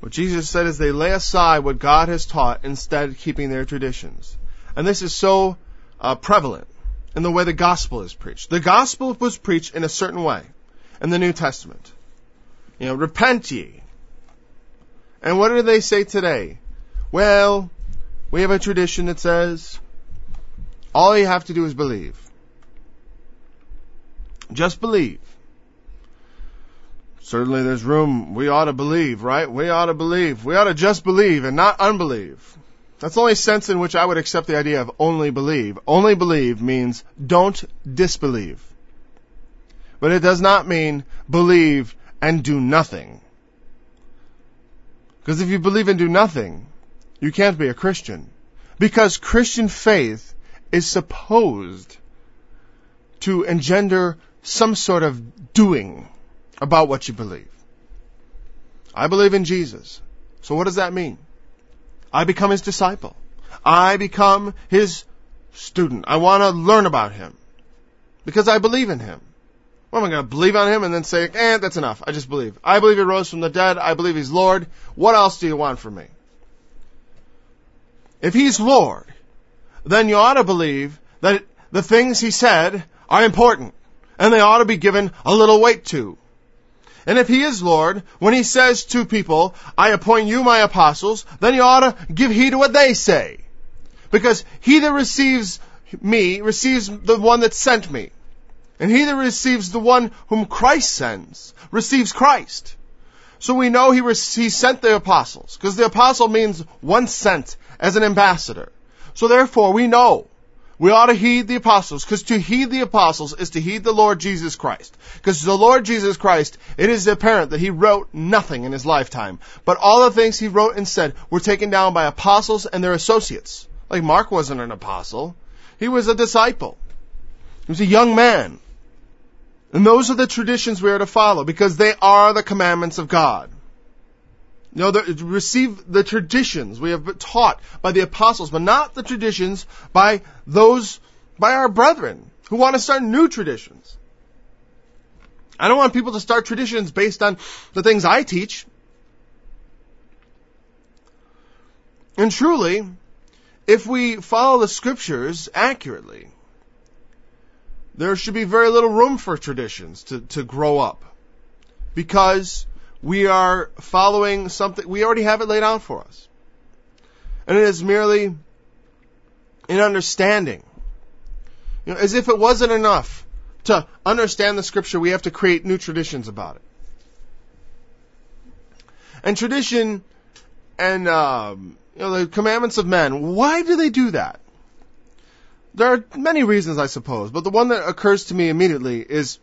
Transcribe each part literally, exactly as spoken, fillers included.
What Jesus said is they lay aside what God has taught, instead keeping their traditions. And this is so uh, prevalent in the way the gospel is preached. The gospel was preached in a certain way in the New Testament. You know, repent ye. And what do they say today? Well, we have a tradition that says all you have to do is believe. Just believe. Certainly there's room. We ought to believe, right? We ought to believe. We ought to just believe and not unbelieve. That's the only sense in which I would accept the idea of only believe. Only believe means don't disbelieve. But it does not mean believe and do nothing. Because if you believe and do nothing, you can't be a Christian. Because Christian faith is supposed to engender some sort of doing about what you believe. I believe in Jesus. So what does that mean? I become His disciple. I become His student. I want to learn about Him because I believe in Him. What am I going to believe on Him and then say, eh, that's enough. I just believe. I believe He rose from the dead. I believe He's Lord. What else do you want from me? If He's Lord, then you ought to believe that the things He said are important and they ought to be given a little weight to. And if He is Lord, when He says to people, I appoint you my apostles, then you ought to give heed to what they say. Because he that receives me receives the one that sent me. And he that receives the one whom Christ sends receives Christ. So we know he, re- he sent the apostles. Because the apostle means one sent as an ambassador. So therefore we know we ought to heed the apostles, because to heed the apostles is to heed the Lord Jesus Christ. Because the Lord Jesus Christ, it is apparent that He wrote nothing in His lifetime. But all the things He wrote and said were taken down by apostles and their associates. Like Mark wasn't an apostle. He was a disciple. He was a young man. And those are the traditions we are to follow, because they are the commandments of God. You know, the, receive the traditions we have been taught by the apostles, but not the traditions by those, by our brethren who want to start new traditions. I don't want people to start traditions based on the things I teach. And truly, if we follow the Scriptures accurately, there should be very little room for traditions to, to grow up. Because we are following something, we already have it laid out for us. And it is merely an understanding. You know, as if it wasn't enough to understand the Scripture, we have to create new traditions about it. And tradition and um, you know, the commandments of men, why do they do that? There are many reasons, I suppose, but the one that occurs to me immediately is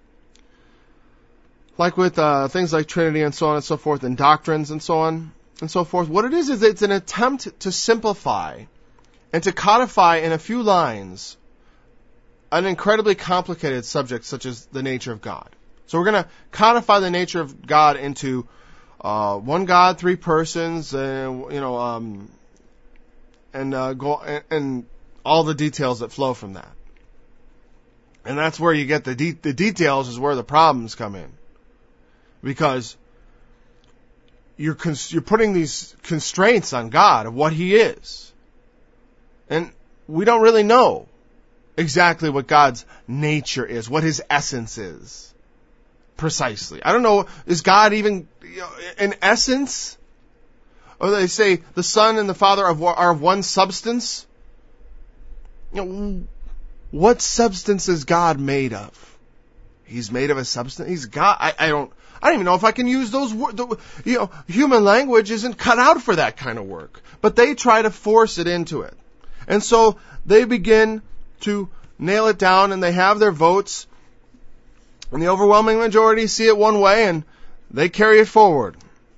like with uh, things like Trinity and so on and so forth, and doctrines and so on and so forth. What it is is it's an attempt to simplify and to codify in a few lines an incredibly complicated subject such as the nature of God. So we're going to codify the nature of God into uh, one God, three persons, and you know, um, and uh, go and, and all the details that flow from that. And that's where you get the de- the details is where the problems come in. Because you're cons- you're putting these constraints on God of what He is. And we don't really know exactly what God's nature is, what His essence is. Precisely. I don't know, is God even you know, an essence? Or they say the Son and the Father are of one substance? You know, what substance is God made of? He's made of a substance. He's God. I, I don't. I don't even know if I can use those words. You know, human language isn't cut out for that kind of work. But they try to force it into it. And so they begin to nail it down, and they have their votes. And the overwhelming majority see it one way, and they carry it forward.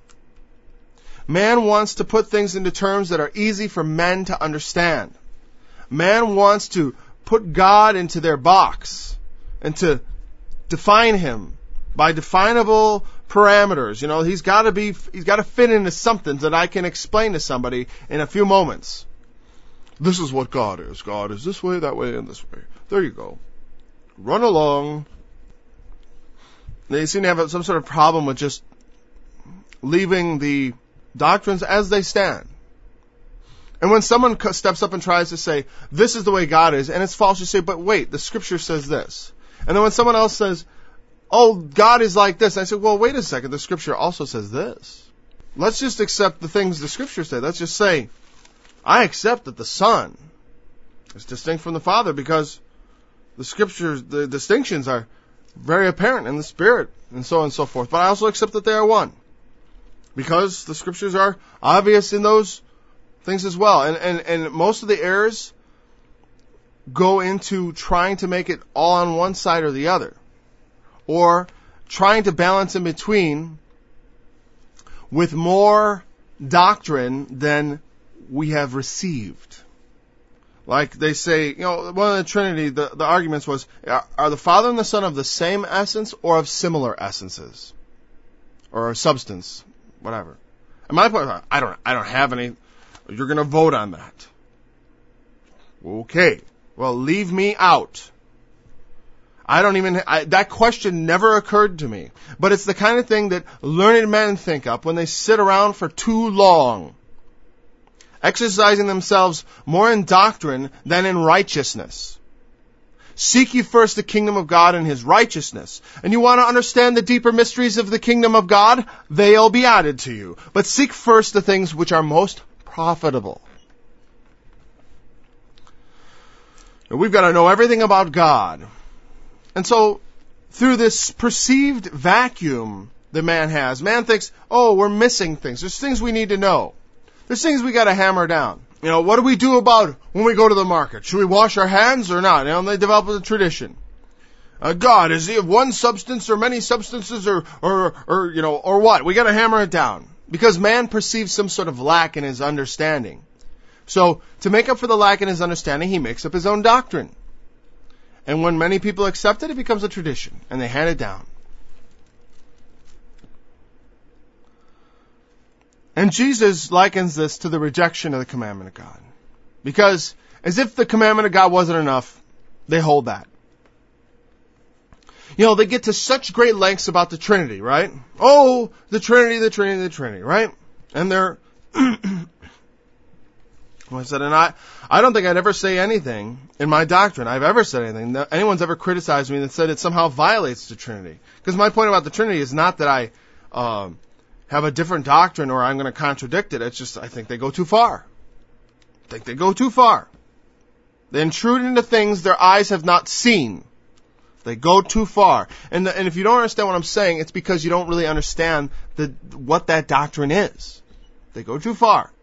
Man wants to put things into terms that are easy for men to understand. Man wants to put God into their box and to define Him by definable parameters. You know, he's got to be, he's got to fit into something that I can explain to somebody in a few moments. This is what God is. God is this way, that way, and this way. There you go. Run along. They seem to have some sort of problem with just leaving the doctrines as they stand. And when someone steps up and tries to say, this is the way God is, and it's false, you say, but wait, the scripture says this. And then when someone else says, oh, God is like this, I say, well, wait a second, the scripture also says this. Let's just accept the things the scripture say. Let's just say, I accept that the Son is distinct from the Father because the scriptures, the distinctions are very apparent in the Spirit, and so on and so forth. But I also accept that they are one because the scriptures are obvious in those things as well. And, and, and most of the errors go into trying to make it all on one side or the other, or trying to balance in between with more doctrine than we have received. Like they say, you know, one of the Trinity, the, the arguments was, are the Father and the Son of the same essence or of similar essences? Or substance, whatever. And my point, I don't, I don't have any. You're going to vote on that. Okay. Well, leave me out. I don't even, I, that question never occurred to me. But it's the kind of thing that learned men think up when they sit around for too long, exercising themselves more in doctrine than in righteousness. Seek ye first the kingdom of God and His righteousness. And you want to understand the deeper mysteries of the kingdom of God? They'll be added to you. But seek first the things which are most profitable. And we've got to know everything about God. And so, through this perceived vacuum that man has, man thinks, oh, we're missing things. There's things we need to know. There's things we got to hammer down. You know, what do we do about when we go to the market? Should we wash our hands or not? You know, and they develop a tradition. Uh, God, is He of one substance or many substances or, or, or, you know, or what? We got to hammer it down. Because man perceives some sort of lack in his understanding. So, to make up for the lack in his understanding, he makes up his own doctrine. And when many people accept it, it becomes a tradition, and they hand it down. And Jesus likens this to the rejection of the commandment of God. Because, as if the commandment of God wasn't enough, they hold that. You know, they get to such great lengths about the Trinity, right? Oh, the Trinity, the Trinity, the Trinity, right? And they're, I said, and I, I don't think I'd ever say anything in my doctrine. I've ever said anything. That anyone's ever criticized me and said it somehow violates the Trinity. Because my point about the Trinity is not that I um, have a different doctrine or I'm going to contradict it. It's just I think they go too far. I think they go too far. They intrude into things their eyes have not seen. They go too far. And, the, and if you don't understand what I'm saying, it's because you don't really understand the, what that doctrine is. They go too far.